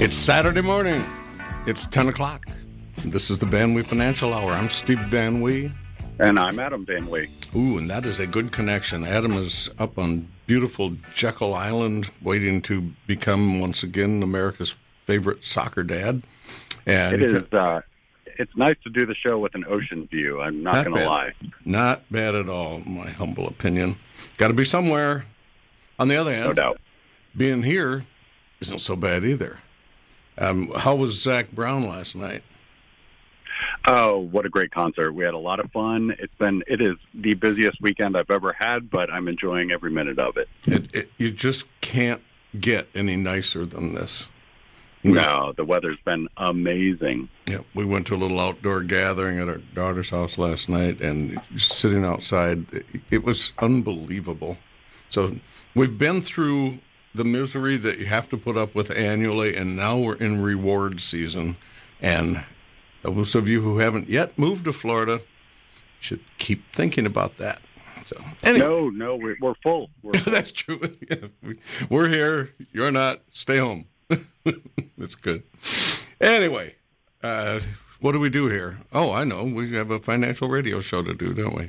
It's Saturday morning. It's 10 o'clock. This is the Van Wee Financial Hour. I'm Steve Van Wee. And I'm Adam Van Wee. Ooh, and that is a good connection. Adam is up on beautiful Jekyll Island, waiting to become, once again, America's favorite soccer dad. And it's nice to do the show with an ocean view. I'm not going to lie. Not bad at all, in my humble opinion. Got to be somewhere. On the other hand, no doubt, being here isn't so bad either. How was Zach Brown last night? Oh, what a great concert. We had a lot of fun. It is the busiest weekend I've ever had, but I'm enjoying every minute of it. You just can't get any nicer than this. No, the weather's been amazing. Yeah, we went to a little outdoor gathering at our daughter's house last night, and sitting outside, it was unbelievable. So we've been through the misery that you have to put up with annually, and now we're in reward season. And those of you who haven't yet moved to Florida should keep thinking about that. So anyway. No, we're full. That's true. Yeah, we're here. You're not. Stay home. That's good. Anyway, what do we do here? Oh, I know. We have a financial radio show to do, don't we?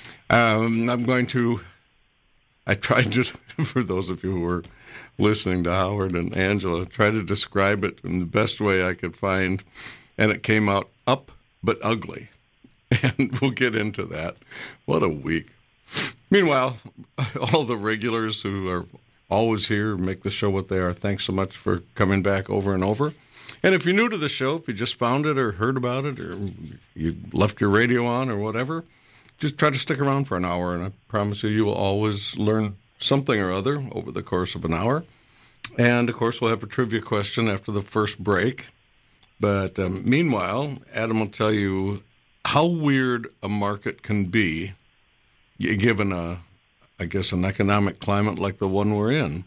I tried to, for those of you who are listening to Howard and Angela, try to describe it in the best way I could find, and it came out up but ugly. And we'll get into that. What a week. Meanwhile, all the regulars who are always here, make the show what they are, thanks so much for coming back over and over. And if you're new to the show, if you just found it or heard about it, or you left your radio on or whatever, just try to stick around for an hour, and I promise you will always learn something or other over the course of an hour. And, of course, we'll have a trivia question after the first break. But meanwhile, Adam will tell you how weird a market can be given, an economic climate like the one we're in.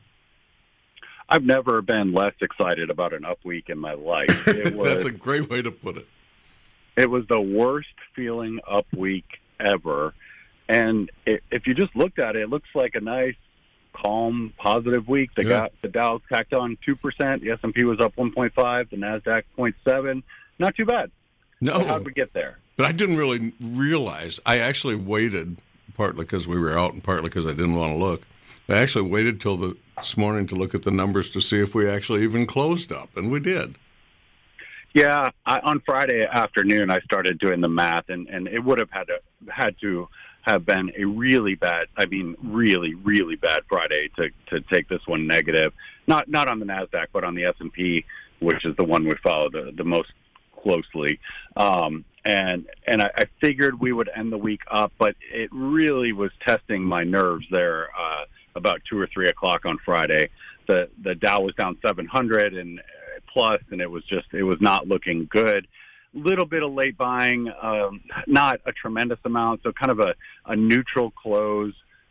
I've never been less excited about an up week in my life. That's a great way to put it. It was the worst feeling up week ever. And if you just looked at it, it looks like a nice, calm, positive week. The Dow tacked on 2%. The S&P was up 1.5. The NASDAQ 0.7. Not too bad. No. So how'd we get there? But I didn't really realize. I actually waited, partly because we were out and partly because I didn't want to look. I actually waited till this morning to look at the numbers to see if we actually even closed up, and we did. Yeah, on Friday afternoon, I started doing the math, and it would have had to have been a really bad, really, really bad Friday to take this one negative. Not on the NASDAQ, but on the S&P, which is the one we follow the most closely. And I figured we would end the week up, but it really was testing my nerves there about 2 or 3 o'clock on Friday. The Dow was down 700 and plus, and it was not looking good. Little bit of late buying, not a tremendous amount, so kind of a neutral close.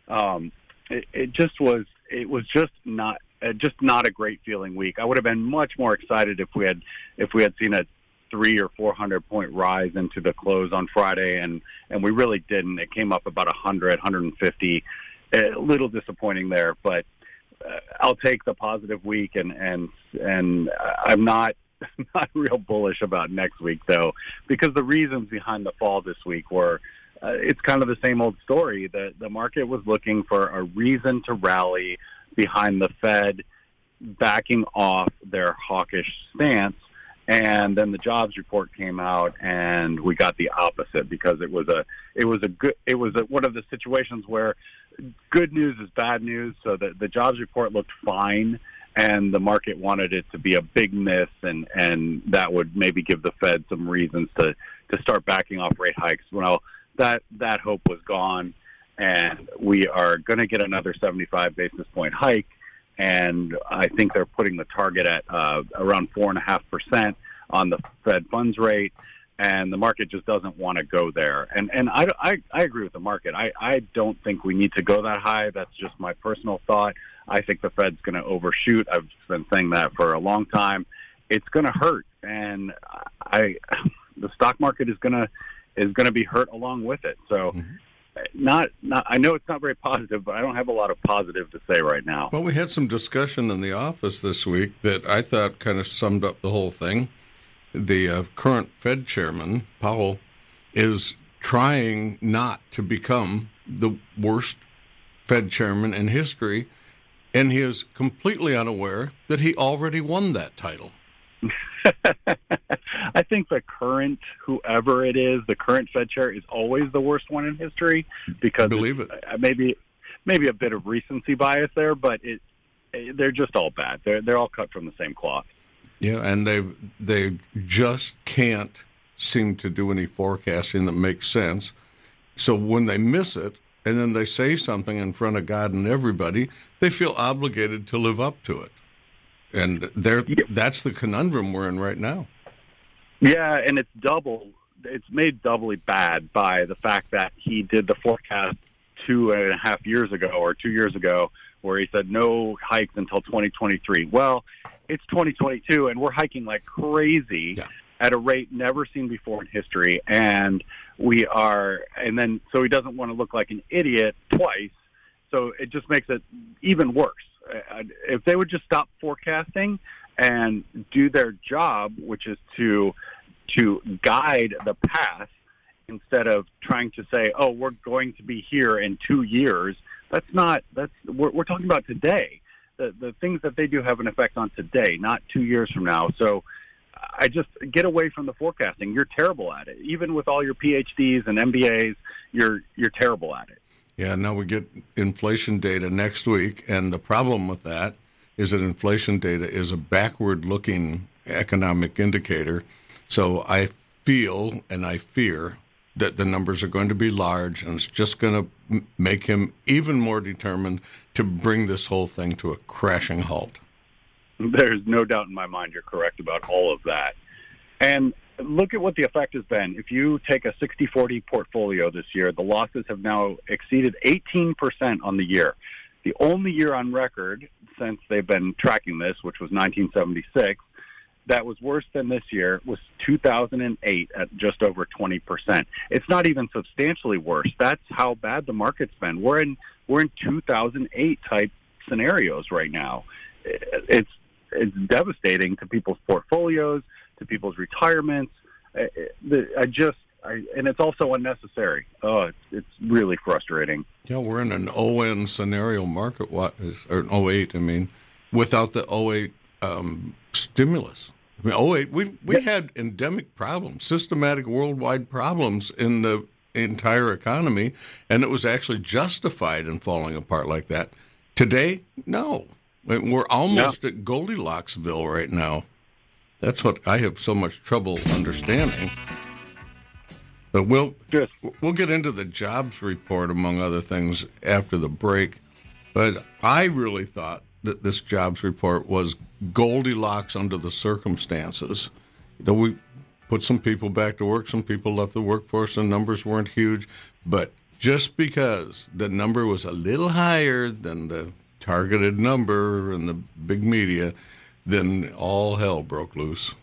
It was just not a great feeling week. I would have been much more excited if we had seen a 300 or 400 point rise into the close on Friday, and we really didn't. It came up about 100, 150. A little disappointing there, but I'll take the positive week, and I'm not real bullish about next week, though, because the reasons behind the fall this week were it's kind of the same old story. The market was looking for a reason to rally behind the Fed backing off their hawkish stance, and then the jobs report came out, and we got the opposite because it was one of the situations where good news is bad news. So the jobs report looked fine, and the market wanted it to be a big miss, and that would maybe give the Fed some reasons to start backing off rate hikes. Well, that hope was gone, and we are going to get another 75 basis point hike, and I think they're putting the target at around 4.5% on the Fed funds rate, and the market just doesn't want to go there. And I agree with the market. I don't think we need to go that high. That's just my personal thought. I think the Fed's going to overshoot. I've been saying that for a long time. It's going to hurt, and the stock market is going to be hurt along with it. So I know it's not very positive, but I don't have a lot of positive to say right now. Well, we had some discussion in the office this week that I thought kind of summed up the whole thing. The current Fed chairman, Powell, is trying not to become the worst Fed chairman in history, and he is completely unaware that he already won that title. I think the current, whoever it is, the current Fed chair is always the worst one in history because Believe it. Maybe a bit of recency bias there, but they're just all bad. They're all cut from the same cloth. Yeah, and they just can't seem to do any forecasting that makes sense. So when they miss it, and then they say something in front of God and everybody, they feel obligated to live up to it. And that's the conundrum we're in right now. Yeah, and it's made doubly bad by the fact that he did the forecast 2.5 years ago or 2 years ago where he said no hikes until 2023. Well, it's 2022, and we're hiking like crazy at a rate never seen before in history. So he doesn't want to look like an idiot twice. So it just makes it even worse. If they would just stop forecasting and do their job, which is to guide the path instead of trying to say, "Oh, we're going to be here in 2 years." We're talking about today. The things that they do have an effect on today, not 2 years from now. So I just get away from the forecasting. You're terrible at it. Even with all your PhDs and MBAs, you're terrible at it. Yeah, now we get inflation data next week, and the problem with that is that inflation data is a backward-looking economic indicator. So I feel and I fear that the numbers are going to be large, and it's just going to make him even more determined to bring this whole thing to a crashing halt. There's no doubt in my mind you're correct about all of that. And look at what the effect has been. If you take a 60-40 portfolio this year, the losses have now exceeded 18% on the year. The only year on record since they've been tracking this, which was 1976, that was worse than this year was 2008 at just over 20%. It's not even substantially worse. That's how bad the market's been. We're in 2008 type scenarios right now. It's devastating to people's portfolios, to people's retirements. And it's also unnecessary. Oh, it's really frustrating. Yeah, we're in an ON scenario market, or an 08, without the 08 stimulus. 08, we had endemic problems, systematic worldwide problems in the entire economy, and it was actually justified in falling apart like that. Today, no. We're almost at Goldilocksville right now. That's what I have so much trouble understanding. But we'll get into the jobs report, among other things, after the break. But I really thought that this jobs report was Goldilocks under the circumstances. We put some people back to work, some people left the workforce, and numbers weren't huge. But just because the number was a little higher than the targeted number in the big media, then all hell broke loose.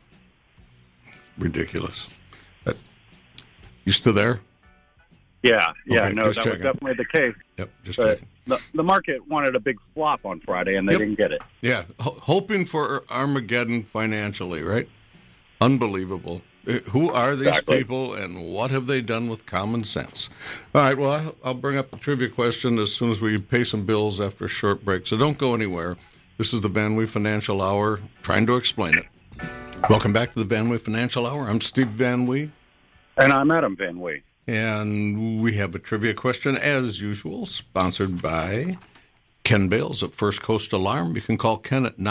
Ridiculous. But you still there? Yeah, okay, no, that was definitely the case. Yep, just checking. The market wanted a big flop on Friday, and they didn't get it. Yeah, hoping for Armageddon financially, right? Unbelievable. Who are these people, and what have they done with common sense? All right, well, I'll bring up the trivia question as soon as we pay some bills after a short break, so don't go anywhere. This is the Van Wee Financial Hour, trying to explain it. Welcome back to the Van Wee Financial Hour. I'm Steve Van Wee. And I'm Adam Van Wee. And we have a trivia question, as usual, sponsored by Ken Bales at First Coast Alarm. You can call Ken at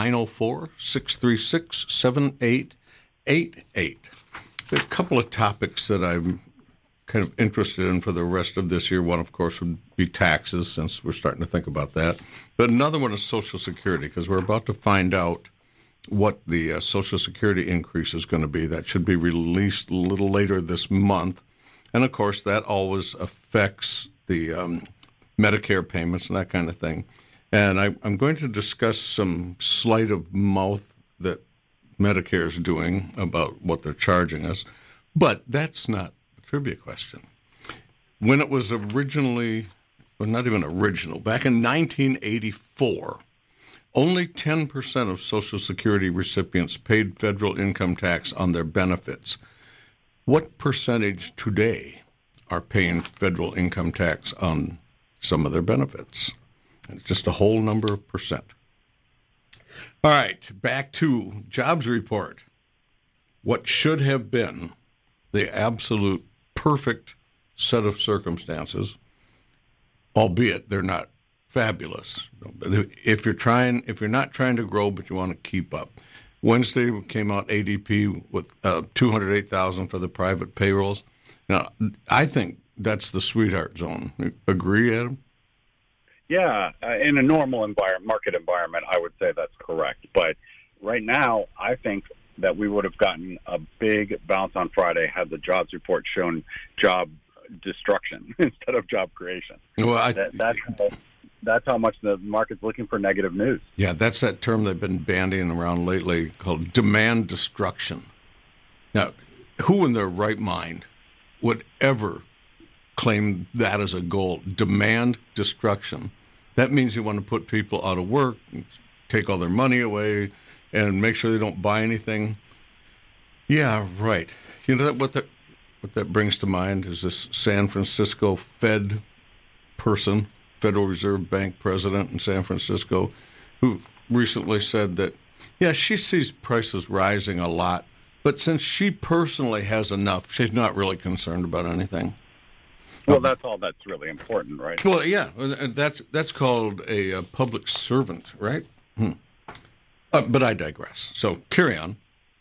904-636-7888. There's a couple of topics that I'm kind of interested in for the rest of this year. One, of course, would be taxes, since we're starting to think about that. But another one is Social Security, because we're about to find out what the Social Security increase is going to be. That should be released a little later this month. And, of course, that always affects the Medicare payments and that kind of thing. And I'm going to discuss some sleight of mouth that Medicare is doing about what they're charging us. But that's not the trivia question. when it was originally, well, not even original, back in 1984, only 10% of Social Security recipients paid federal income tax on their benefits. What percentage today are paying federal income tax on some of their benefits? It's just a whole number of percent. All right, back to jobs report. What should have been the absolute perfect set of circumstances, albeit they're not fabulous. If you're not trying to grow, but you want to keep up. Wednesday came out ADP with 208,000 for the private payrolls. Now, I think that's the sweetheart zone. Agree, Adam? Yeah, in a normal market environment, I would say that's correct. But right now, I think that we would have gotten a big bounce on Friday had the jobs report shown job destruction instead of job creation. Well, that's how much the market's looking for negative news. Yeah, that's that term they've been bandying around lately called demand destruction. Now, who in their right mind would ever claim that as a goal? Demand destruction. That means you want to put people out of work, take all their money away, and make sure they don't buy anything. Yeah, right. You know what that brings to mind is this San Francisco Fed person, Federal Reserve Bank president in San Francisco, who recently said that, yeah, she sees prices rising a lot, but since she personally has enough, she's not really concerned about anything. Well, that's all that's really important, right? Well, yeah, that's called a public servant, right? But I digress. So carry on.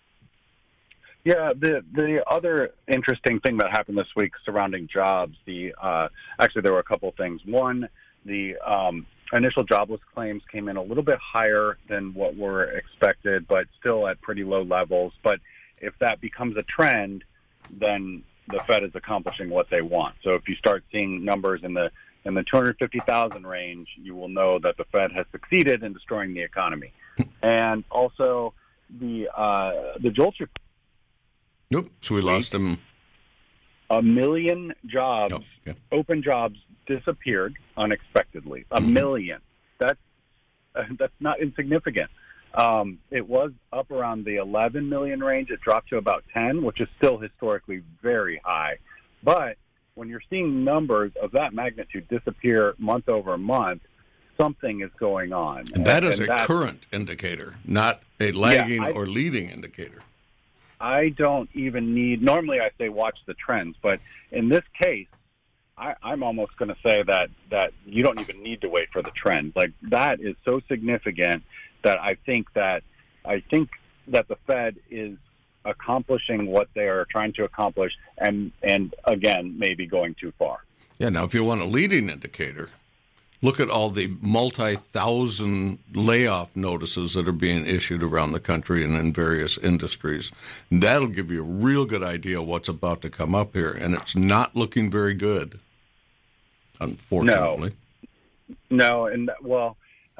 Yeah, the other interesting thing that happened this week surrounding jobs, actually there were a couple things. One, the initial jobless claims came in a little bit higher than what were expected, but still at pretty low levels. But if that becomes a trend, then the Fed is accomplishing what they want. So if you start seeing numbers in the 250,000 range, you will know that the Fed has succeeded in destroying the economy. And also the JOLTS report. Nope. So we lost him. 1 million jobs, open jobs, disappeared unexpectedly. A million. That's not insignificant. It was up around the 11 million range. It dropped to about 10, which is still historically very high. But when you're seeing numbers of that magnitude disappear month over month, something is going on. And that is a current indicator, not a lagging or leading indicator. I don't even need, normally I say watch the trends, but in this case, I'm almost going to say that you don't even need to wait for the trend. Like, that is so significant that I think that the Fed is accomplishing what they are trying to accomplish, and again, maybe going too far. Yeah, now if you want a leading indicator, look at all the multi-thousand layoff notices that are being issued around the country and in various industries. That'll give you a real good idea of what's about to come up here, and it's not looking very good, unfortunately. No, and well,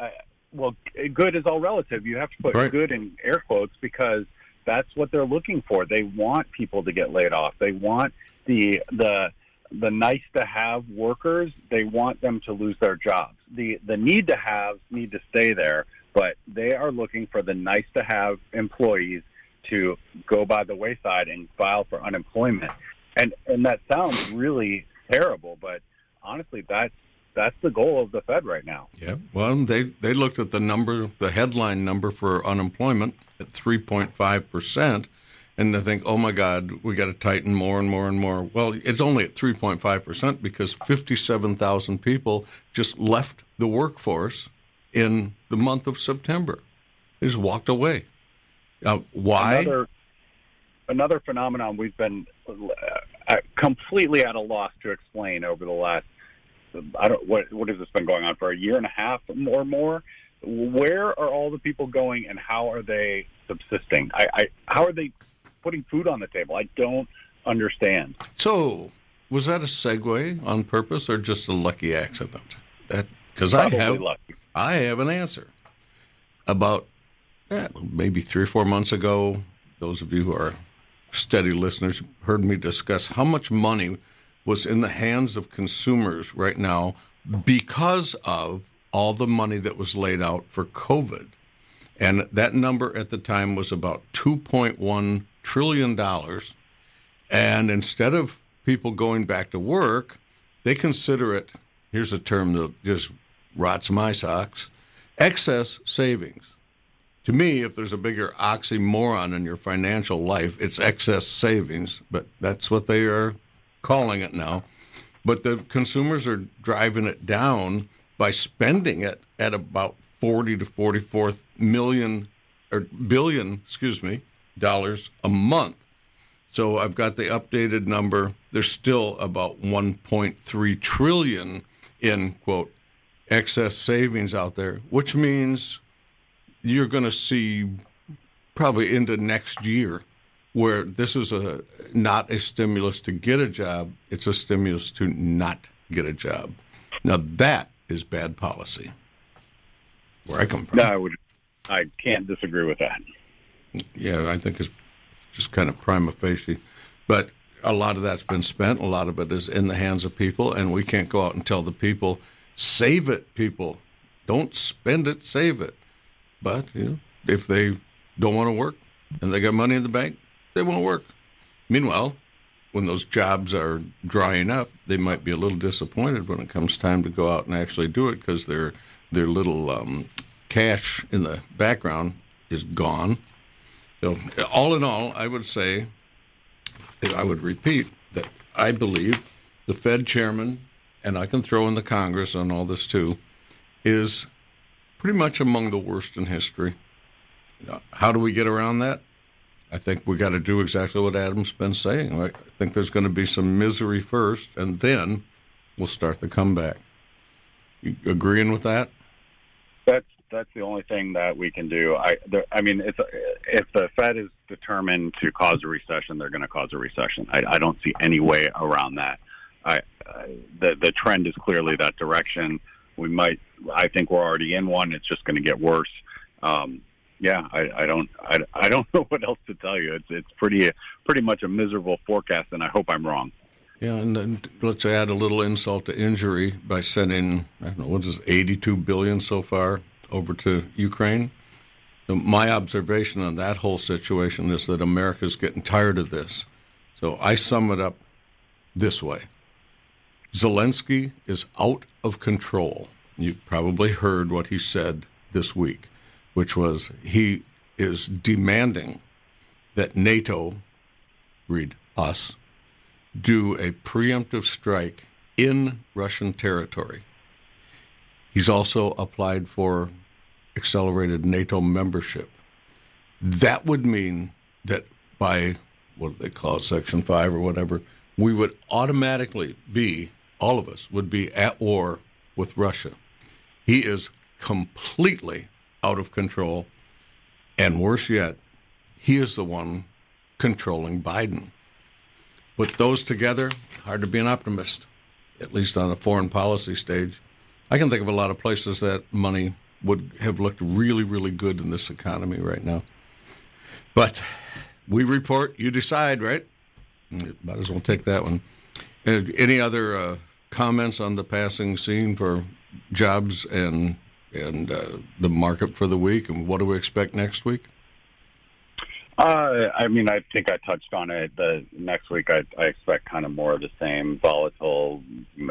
good is all relative. You have to put good in air quotes because that's what they're looking for. They want people to get laid off. They want the nice to have workers. They want them to lose their jobs. The need to have need to stay there, but they are looking for the nice to have employees to go by the wayside and file for unemployment. And that sounds really terrible, but honestly, that's the goal of the Fed right now. Yeah. Well, they looked at the headline number for unemployment at 3.5%, and they think, oh my God, we got to tighten more and more and more. Well, it's only at 3.5% because 57,000 people just left the workforce in the month of September. They just walked away. Why? Another phenomenon we've been completely at a loss to explain over the last, what has this been going on for a year and a half or more? Where are all the people going, and how are they subsisting? How are they putting food on the table? I don't understand. So, was that a segue on purpose or just a lucky accident? Because I have an answer. About maybe 3 or 4 months ago, those of you who are steady listeners heard me discuss how much money was in the hands of consumers right now because of all the money that was laid out for COVID. And that number at the time was about $2.1 trillion. And instead of people going back to work, they consider it, here's a term that just rots my socks, excess savings. To me, if there's a bigger oxymoron in your financial life, it's excess savings, but that's what they are calling it now. But the consumers are driving it down by spending it at about 40 to 44 billion dollars a month. So I've got the updated number. There's still about 1.3 trillion in, quote, excess savings out there, which means you're going to see probably into next year where this is not a stimulus to get a job, it's a stimulus to not get a job. Now that is bad policy, where I come from. No, I can't disagree with that. Yeah, I think it's just kind of prima facie. But a lot of that's been spent. A lot of it is in the hands of people, and we can't go out and tell the people, save it, people. Don't spend it, save it. But if they don't want to work and they got money in the bank, they won't work. Meanwhile, when those jobs are drying up, they might be a little disappointed when it comes time to go out and actually do it because their little cash in the background is gone. So all in all, I would say, I would repeat that I believe the Fed chairman, and I can throw in the Congress on all this too, is pretty much among the worst in history. How do we get around that? I think we got to do exactly what Adam's been saying. I think there's going to be some misery first, and then we'll start the comeback. You agreeing with that? That's the only thing that we can do. I mean, if the Fed is determined to cause a recession, they're going to cause a recession. I don't see any way around that. The trend is clearly that direction. I think we're already in one. It's just going to get worse. I don't know what else to tell you. It's pretty much a miserable forecast, and I hope I'm wrong. Yeah, and then let's add a little insult to injury by sending, I don't know, what is it, $82 billion so far over to Ukraine. My observation on that whole situation is that America's getting tired of this. So I sum it up this way. Zelensky is out of control. You probably heard what he said this week, which was he is demanding that NATO, read us, do a preemptive strike in Russian territory. He's also applied for accelerated NATO membership. That would mean that by, what do they call it, Section 5 or whatever, we would automatically be, all of us, would be at war with Russia. He is completely out of control, and worse yet, he is the one controlling Biden. Put those together, hard to be an optimist, at least on a foreign policy stage. I can think of a lot of places that money would have looked really, really good in this economy right now. But we report, you decide, right? Might as well take that one. Any other comments on the passing scene for jobs and the market for the week, and what do we expect next week? I mean, I think I touched on it. The next week, I expect kind of more of the same, volatile.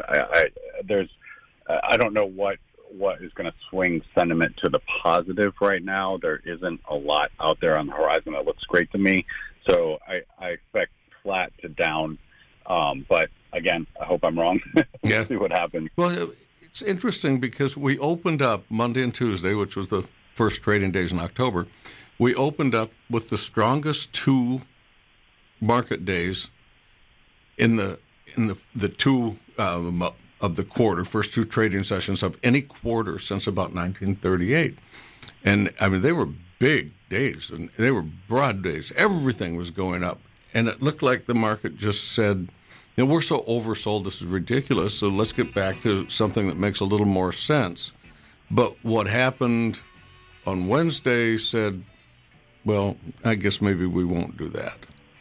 I don't know what is going to swing sentiment to the positive right now. There isn't a lot out there on the horizon that looks great to me. So I expect flat to down. But again, I hope I'm wrong. We'll see what happens. Well, it's interesting because we opened up Monday and Tuesday, which was the first trading days in October. We opened up with the strongest two market days in the two of the quarter, first two trading sessions of any quarter since about 1938. And I mean, they were big days and they were broad days. Everything was going up. And it looked like the market just said, we're so oversold, this is ridiculous, so let's get back to something that makes a little more sense. But what happened on Wednesday said, well, I guess maybe we won't do that.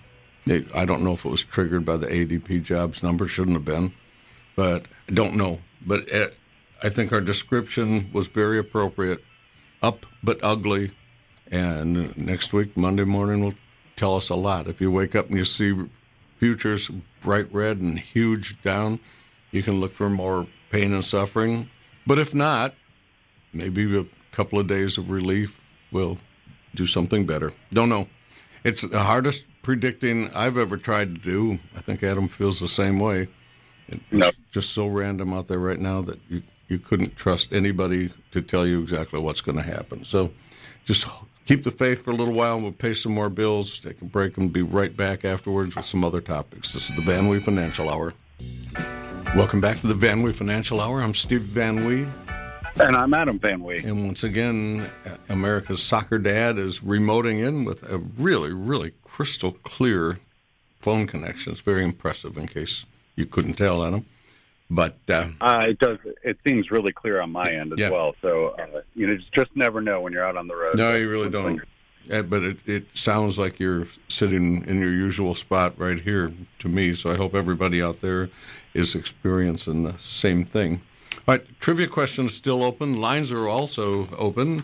I don't know if it was triggered by the ADP jobs number. Shouldn't have been, but I don't know. But I think our description was very appropriate. Up but ugly. And next week, Monday morning, will tell us a lot. If you wake up and you see futures bright red and huge down, you can look for more pain and suffering. But if not, maybe a couple of days of relief will do something better. Don't know. It's the hardest predicting I've ever tried to do. I think Adam feels the same way. It's just so random out there right now that you couldn't trust anybody to tell you exactly what's going to happen. So just keep the faith for a little while, and we'll pay some more bills, take a break, and be right back afterwards with some other topics. This is the Van Wee Financial Hour. Welcome back to the Van Wee Financial Hour. I'm Steve Van Wee. And I'm Adam Van Wee. And once again, America's soccer dad is remoting in with a really, really crystal clear phone connection. It's very impressive, in case you couldn't tell, Adam. But it does. It seems really clear on my end as well. So you just never know when you're out on the road. No, you really don't. But it sounds like you're sitting in your usual spot right here to me. So I hope everybody out there is experiencing the same thing. All right, trivia questions still open. Lines are also open.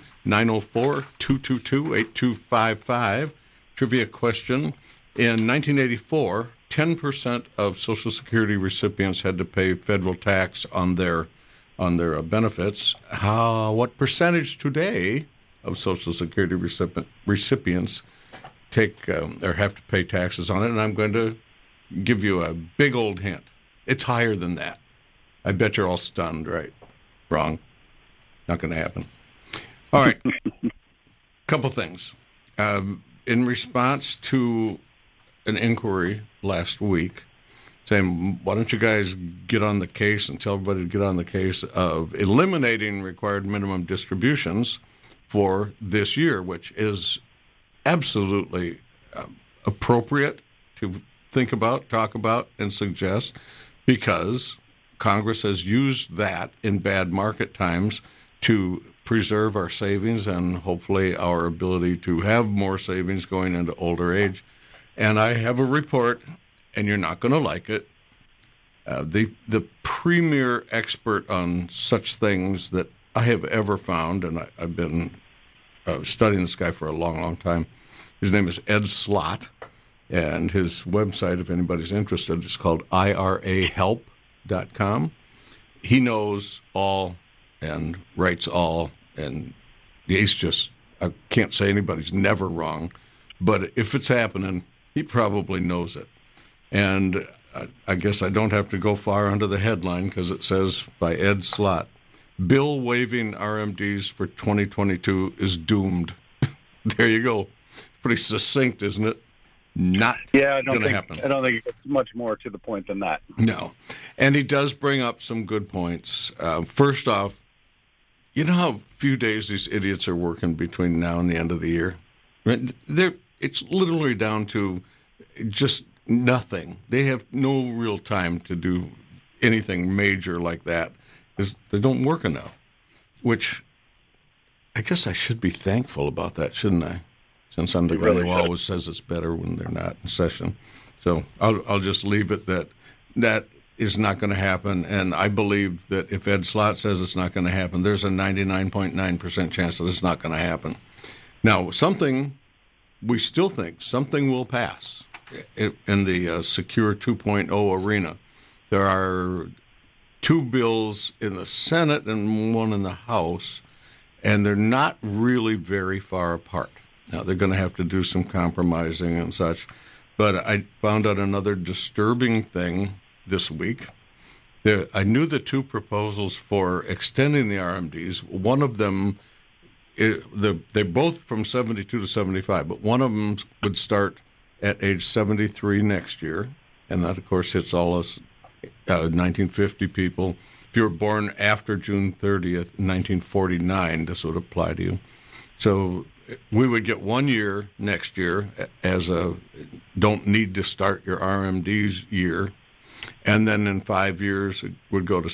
904-222-8255. Trivia question. In 1984, 10% of Social Security recipients had to pay federal tax on their benefits. What percentage today of Social Security recipients take or have to pay taxes on it? And I'm going to give you a big old hint. It's higher than that. I bet you're all stunned, right? Wrong. Not going to happen. All right. Couple things. In response to an inquiry last week saying, why don't you guys get on the case and tell everybody to get on the case of eliminating required minimum distributions for this year, which is absolutely appropriate to think about, talk about, and suggest, because Congress has used that in bad market times to preserve our savings and hopefully our ability to have more savings going into older age. And I have a report, and you're not going to like it. The premier expert on such things that I have ever found, and I've been studying this guy for a long, long time. His name is Ed Slott, and his website, if anybody's interested, is called IRAhelp.com. He knows all and writes all, and he's just, I can't say anybody's never wrong, but if it's happening, he probably knows it. And I guess I don't have to go far under the headline because it says by Ed Slott, bill waiving RMDs for 2022 is doomed. There you go. Pretty succinct, isn't it? Not going to happen. I don't think it's much more to the point than that. No. And he does bring up some good points. First off, you know how few days these idiots are working between now and the end of the year? It's literally down to just nothing. They have no real time to do anything major like that because they don't work enough, which I guess I should be thankful about that, shouldn't I? Since I'm the guy who always says it's better when they're not in session. So I'll just leave it that is not going to happen. And I believe that if Ed Slott says it's not going to happen, there's a 99.9% chance that it's not going to happen. Now, we still think something will pass in the Secure 2.0 arena. There are 2 bills in the Senate and 1 in the House, and they're not really very far apart. Now, they're going to have to do some compromising and such, but I found out another disturbing thing this week. I knew the 2 proposals for extending the RMDs. One of them, they're both from 72 to 75, but one of them would start at age 73 next year, and that, of course, hits all us 1950 people. If you were born after June 30th, 1949, this would apply to you. So we would get 1 year next year as a don't need to start your RMDs year, and then in 5 years it would go to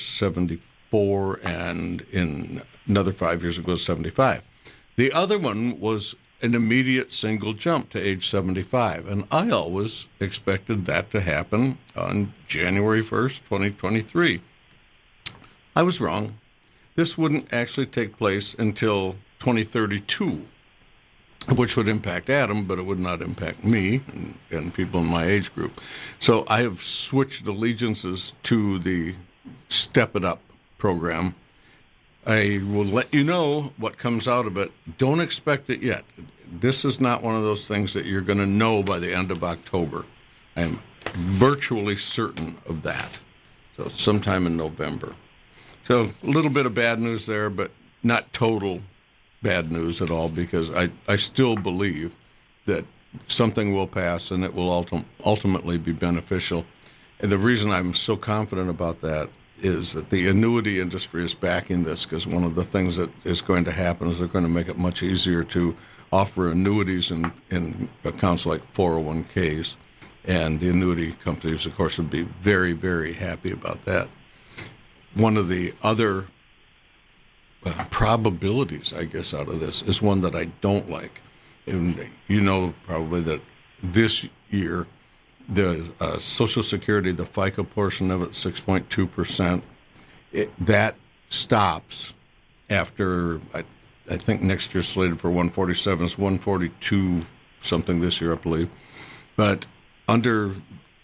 74, and in another 5 years it goes to 75. The other one was an immediate single jump to age 75. And I always expected that to happen on January 1st, 2023. I was wrong. This wouldn't actually take place until 2032, which would impact Adam, but it would not impact me and people in my age group. So I have switched allegiances to the Step It Up program. I will let you know what comes out of it. Don't expect it yet. This is not one of those things that you're going to know by the end of October. I am virtually certain of that. So sometime in November. So a little bit of bad news there, but not total bad news at all, because I still believe that something will pass and it will ultimately be beneficial. And the reason I'm so confident about that is that the annuity industry is backing this, because one of the things that is going to happen is they're going to make it much easier to offer annuities in accounts like 401ks. And the annuity companies, of course, would be very, very happy about that. One of the other probabilities, I guess, out of this is one that I don't like. And you know probably that this year, the Social Security, the FICA portion of it, 6.2%, that stops after, I think next year slated for 147, it's 142 something this year, I believe. But under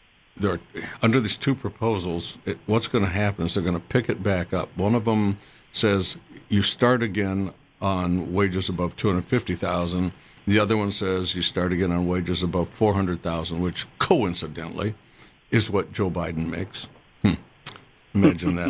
these two proposals, what's going to happen is they're going to pick it back up. One of them says you start again on wages above $250,000. The other one says you start again on wages above $400,000, which coincidentally is what Joe Biden makes. Imagine that.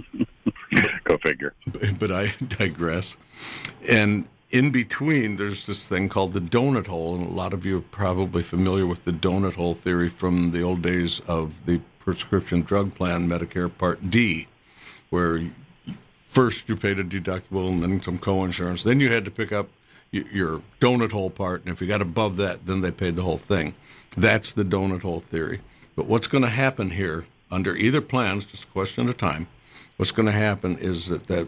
Go figure. But I digress. And in between, there's this thing called the donut hole, and a lot of you are probably familiar with the donut hole theory from the old days of the prescription drug plan, Medicare Part D, where first you paid a deductible and then some coinsurance. Then you had to pick up your donut hole part, and if you got above that, then they paid the whole thing. That's the donut hole theory. But what's going to happen here, under either plan, it's just a question of time, what's going to happen is that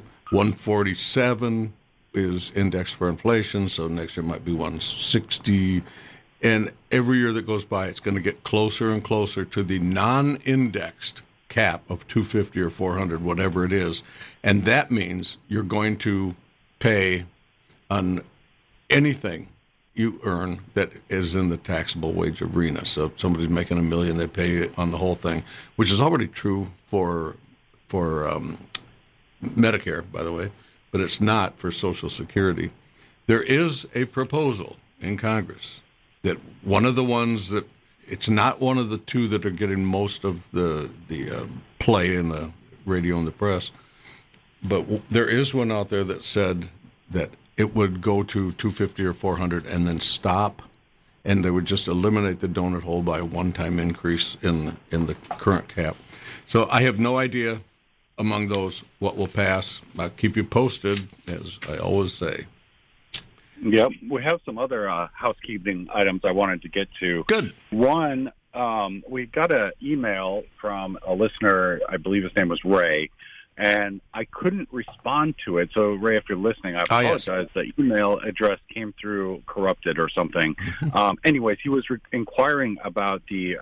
147 is indexed for inflation, so next year might be 160, and every year that goes by, it's going to get closer and closer to the non-indexed cap of 250 or 400, whatever it is, and that means you're going to pay on anything you earn that is in the taxable wage arena. So if somebody's making $1 million, they pay on the whole thing, which is already true for Medicare, by the way, but it's not for Social Security. There is a proposal in Congress that one of the ones that it's not one of the two that are getting most of the play in the radio and the press, but there is one out there that said that it would go to 250 or 400 and then stop, and they would just eliminate the donut hole by a one-time increase in the current cap. So I have no idea among those what will pass. I'll keep you posted, as I always say. Yep. We have some other housekeeping items I wanted to get to. Good. One, we got an email from a listener, I believe his name was Ray, and I couldn't respond to it. So, Ray, if you're listening, I apologize. Yes. The email address came through corrupted or something. Anyways, he was inquiring about the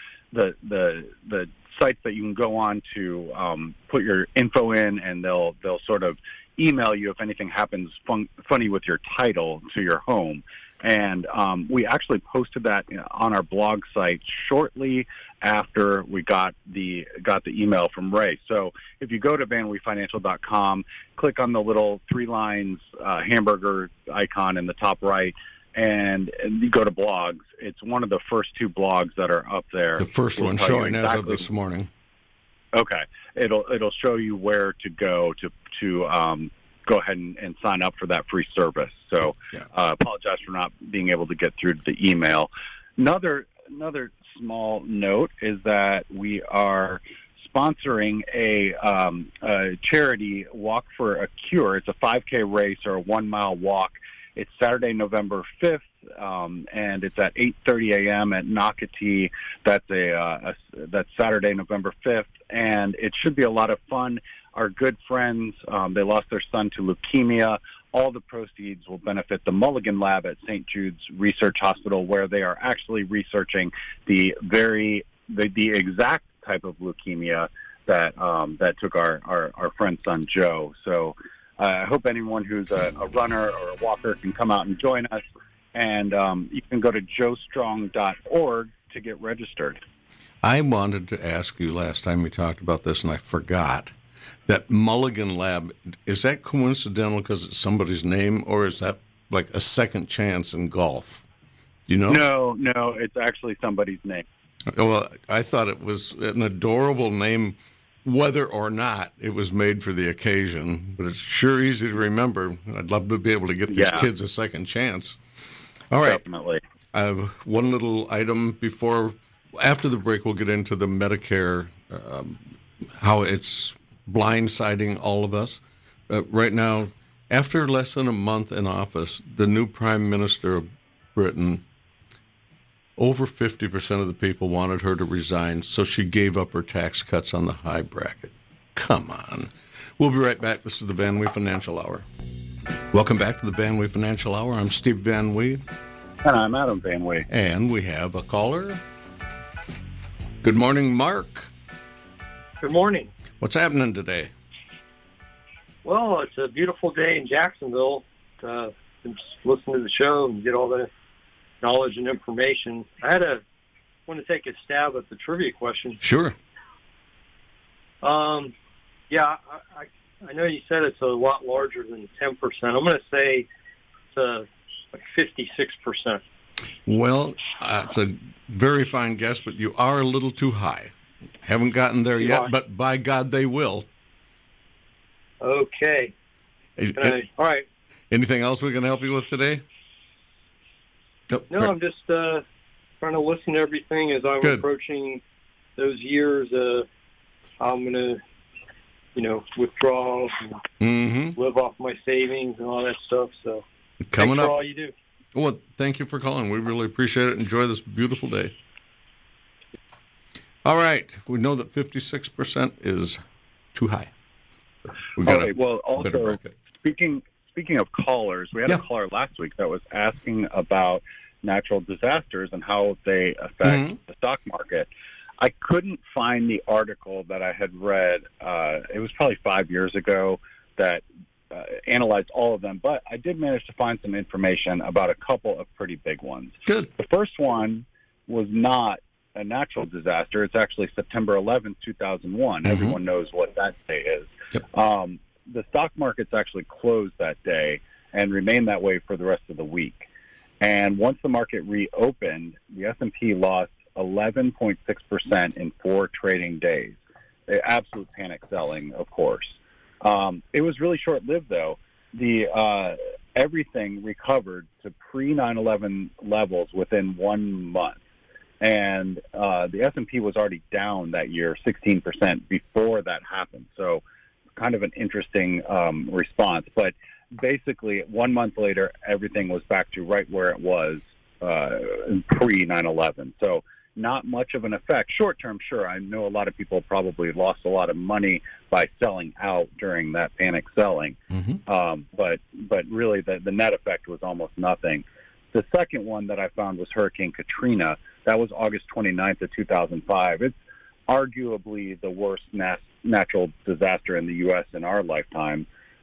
sites that you can go on to put your info in, and they'll sort of email you if anything happens funny with your title to your home. And we actually posted that on our blog site shortly after we got the email from Ray. So if you go to VanWeeFinancial.com, click on the little 3 lines hamburger icon in the top right, and you go to blogs. It's one of the first 2 blogs that are up there. The first one showing as of this morning. Okay, it'll show you where to go to go ahead and sign up for that free service. So apologize for not being able to get through the email. Another small note is that we are sponsoring a charity walk for a cure. It's a 5K race or a 1-mile walk. It's Saturday, November 5th, and it's at 8:30 a.m. at Nocatee. That's Saturday, November 5th, and it should be a lot of fun. Our good friends, they lost their son to leukemia all the proceeds will benefit the Mulligan Lab at St. Jude's Research Hospital, where they are actually researching the exact type of leukemia that took our friend's son Joe. So I hope anyone who's a runner or a walker can come out and join us. And you can go to joestrong.org to get registered. I wanted to ask you last time we talked about this, and I forgot. That Mulligan Lab, is that coincidental because it's somebody's name, or is that like a second chance in golf? Do you know? No, it's actually somebody's name. Well, I thought it was an adorable name, whether or not it was made for the occasion, but it's sure easy to remember. I'd love to be able to get these kids a second chance. All right. Definitely. I have one little item after the break, we'll get into the Medicare, how it's blindsiding all of us. Right now, after less than a month in office, the new Prime Minister of Britain, over 50% of the people wanted her to resign, so she gave up her tax cuts on the high bracket. Come on. We'll be right back. This is the Van Wee Financial Hour. Welcome back to the Van Wee Financial Hour. I'm Steve Van Wee. And I'm Adam Van Wee. And we have a caller. Good morning, Mark. Good morning. What's happening today? Well, it's a beautiful day in Jacksonville. Just listen to the show and get all the knowledge and information. I want to take a stab at the trivia question. Sure. Yeah, I know you said it's a lot larger than 10%. I'm going to say it's like 56%. Well, it's a very fine guess, but you are a little too high. Haven't gotten there yet, but by God, they will. Okay. All right. Anything else we can help you with today? No, I'm just trying to listen to everything as I'm approaching those years. I'm going to, withdraw and live off my savings and all that stuff. So thanks for all you do. Well, thank you for calling. We really appreciate it. Enjoy this beautiful day. All right. We know that 56% is too high. Also, speaking of callers, we had a caller last week that was asking about natural disasters and how they affect the stock market. I couldn't find the article that I had read. It was probably 5 years ago that analyzed all of them, but I did manage to find some information about a couple of pretty big ones. Good. The first one was not a natural disaster. It's actually September 11th, 2001. Everyone knows what that day is. Yep. The stock markets actually closed that day and remained that way for the rest of the week. And once the market reopened, the S&P lost 11.6% in 4 trading days. Absolute panic selling, of course. It was really short-lived, though. Everything recovered to pre-9/11 levels within 1 month. And the S&P was already down that year 16% before that happened. So kind of an interesting response. But basically, 1 month later, everything was back to right where it was pre-9/11. So not much of an effect. Short term, sure. I know a lot of people probably lost a lot of money by selling out during that panic selling. But really, the net effect was almost nothing. The second one that I found was Hurricane Katrina. That was August 29th of 2005. It's arguably the worst natural disaster in the U.S. in our lifetime.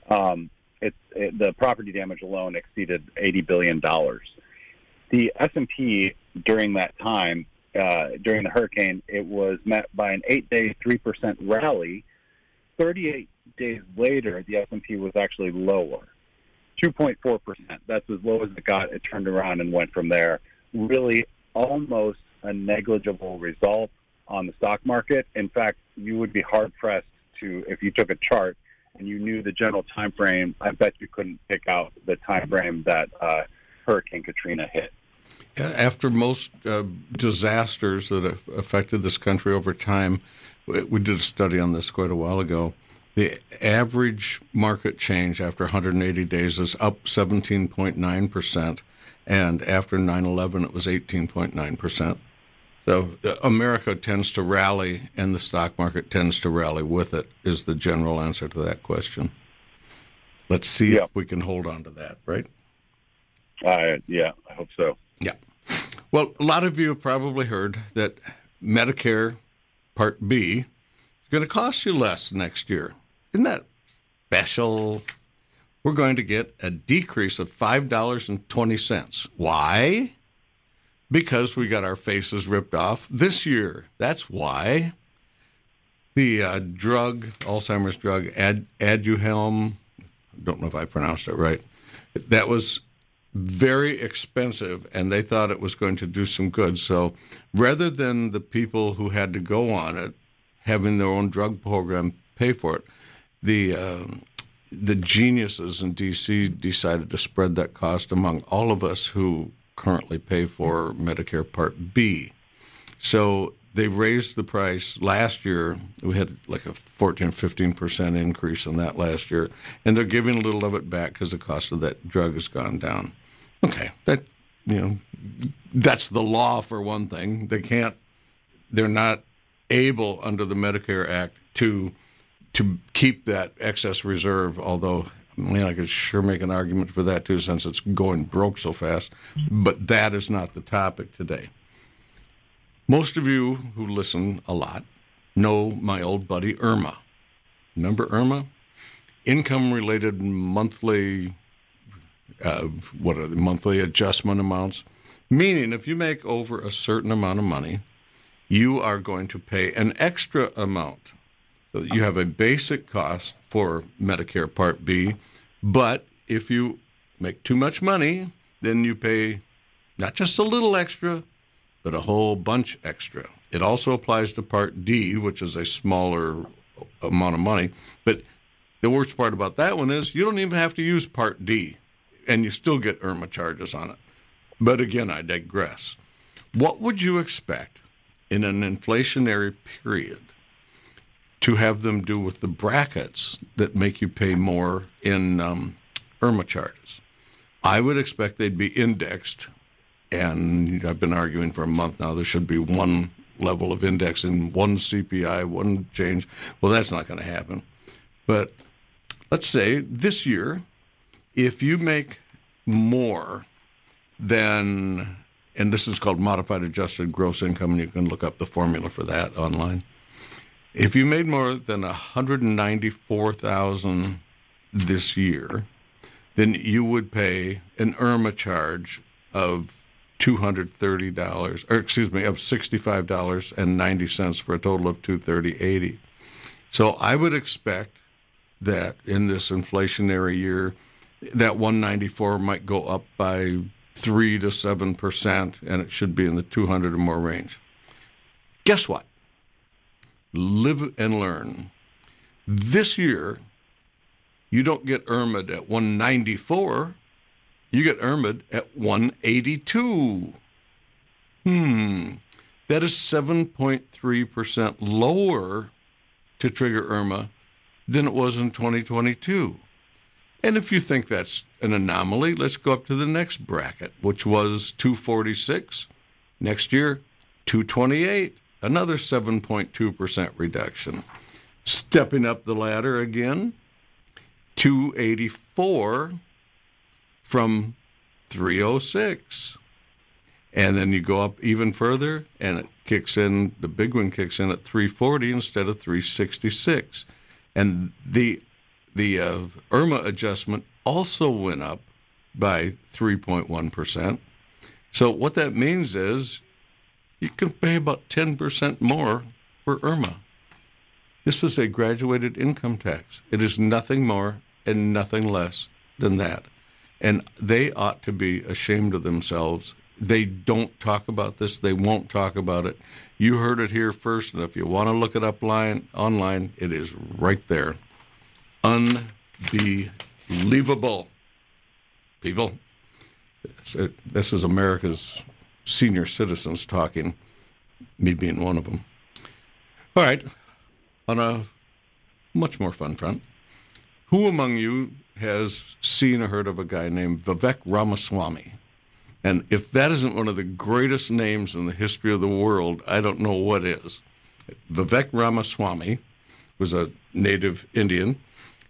The property damage alone exceeded $80 billion. The S&P during that time, during the hurricane, it was met by an 8-day 3% rally. 38 days later, the S&P was actually lower, 2.4%. That's as low as it got. It turned around and went from there. Really almost a negligible result on the stock market. In fact, you would be hard-pressed to, if you took a chart and you knew the general time frame, I bet you couldn't pick out the time frame that Hurricane Katrina hit. Yeah, after most disasters that have affected this country over time, we did a study on this quite a while ago. The average market change after 180 days is up 17.9%, and after 9/11 it was 18.9%. So America tends to rally, and the stock market tends to rally with it, is the general answer to that question. Let's see if we can hold on to that, right? Yeah, I hope so. Yeah. Well, a lot of you have probably heard that Medicare Part B is going to cost you less next year. Isn't that special? We're going to get a decrease of $5.20. Why? Because we got our faces ripped off this year. That's why. The Alzheimer's drug, Aduhelm, I don't know if I pronounced it right, that was very expensive, and they thought it was going to do some good. So rather than the people who had to go on it having their own drug program pay for it, the geniuses in D.C. decided to spread that cost among all of us who currently pay for Medicare Part B. So they raised the price last year. We had like a 14-15% increase in that last year, and they're giving a little of it back because the cost of that drug has gone down. Okay, that's the law for one thing. They're not able under the Medicare Act to keep that excess reserve, although I could sure make an argument for that too, since it's going broke so fast. But that is not the topic today. Most of you who listen a lot know my old buddy Irma. Remember Irma? Income-related monthly, monthly adjustment amounts? Meaning if you make over a certain amount of money, you are going to pay an extra amount. So you have a basic cost for Medicare Part B, but if you make too much money, then you pay not just a little extra, but a whole bunch extra. It also applies to Part D, which is a smaller amount of money. But the worst part about that one is you don't even have to use Part D, and you still get IRMA charges on it. But again, I digress. What would you expect in an inflationary period to have them do with the brackets that make you pay more in IRMA charges? I would expect they'd be indexed, and I've been arguing for a month now there should be one level of indexing, one CPI, one change. Well, that's not going to happen. But let's say this year, if you make more than, and this is called modified adjusted gross income, and you can look up the formula for that online. If you made more than $194,000 this year, then you would pay an IRMA charge of $230, or excuse me, of $65.90 for a total of $230.80. So I would expect that in this inflationary year, that 194 might go up by 3 to 7%, and it should be in the 200 or more range. Guess what? Live and learn. This year, you don't get IRMA'd at 194. You get IRMA'd at 182. That is 7.3% lower to trigger IRMA than it was in 2022. And if you think that's an anomaly, let's go up to the next bracket, which was 246. Next year, 228, another 7.2% reduction. Stepping up the ladder again, 284 from 306. And then you go up even further, and it kicks in, the big one kicks in at 340 instead of 366. And the IRMA adjustment also went up by 3.1%. So what that means is you can pay about 10% more for IRMA. This is a graduated income tax. It is nothing more and nothing less than that. And they ought to be ashamed of themselves. They don't talk about this. They won't talk about it. You heard it here first, and if you want to look it up online, it is right there. Unbelievable. People, this is America's senior citizens talking, me being one of them. All right, on a much more fun front, who among you has seen or heard of a guy named Vivek Ramaswamy? And if that isn't one of the greatest names in the history of the world, I don't know what is. Vivek Ramaswamy was a native Indian.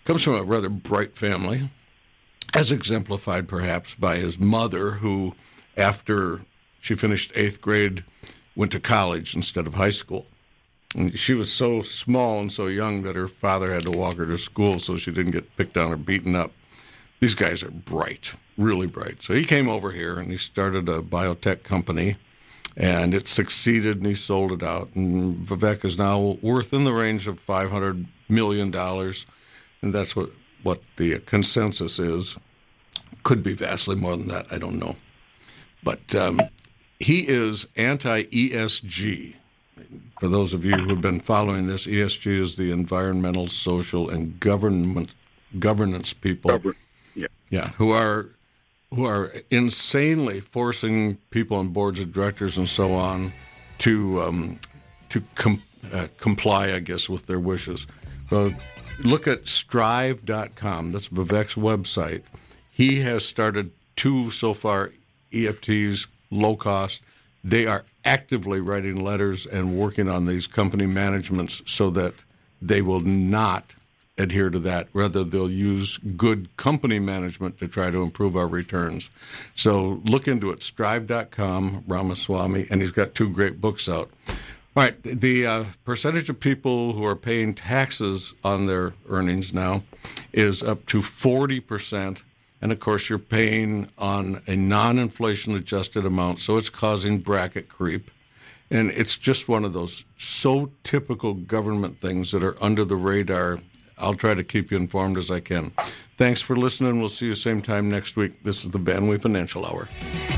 comes from a rather bright family, as exemplified perhaps by his mother, who, after she finished 8th grade, went to college instead of high school. And she was so small and so young that her father had to walk her to school so she didn't get picked on or beaten up. These guys are bright, really bright. So he came over here and he started a biotech company, and it succeeded, and he sold it out. And Vivek is now worth in the range of $500 million, and that's what the consensus is. Could be vastly more than that, I don't know. But he is anti-ESG. For those of you who have been following this, ESG is the environmental, social, and governance people. Yeah, who are insanely forcing people on boards of directors and so on to comply, I guess, with their wishes. Well, look at strive.com. That's Vivek's website. He has started 2 so far EFTs, low cost. They are actively writing letters and working on these company managements so that they will not adhere to that. Rather, they'll use good company management to try to improve our returns. So look into it, strive.com, Ramaswamy, and he's got 2 great books out. All right, the percentage of people who are paying taxes on their earnings now is up to 40%. And, of course, you're paying on a non-inflation adjusted amount, so it's causing bracket creep. And it's just one of those so typical government things that are under the radar. I'll try to keep you informed as I can. Thanks for listening. We'll see you same time next week. This is the Van Wee Financial Hour.